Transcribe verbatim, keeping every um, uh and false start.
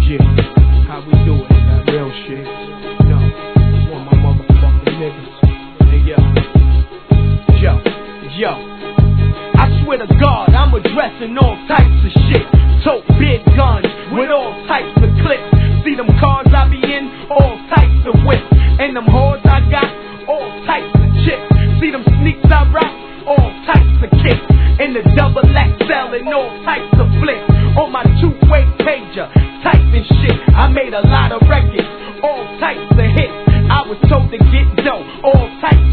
Yeah, how we do it, that real shit. No, one of my motherfucking niggas. Hey yo, yo, yo. I swear to God, I'm addressing all types of shit. Tote big guns with all types of clips. See them cars I be in, all types of whips. And them whores I got, all types of chicks. See them sneaks I rock, all types of kicks. And the double X L and all types of flicks. On my two-way pager, typing shit. I made a lot of records, all types of hits. I was told to get dough, all types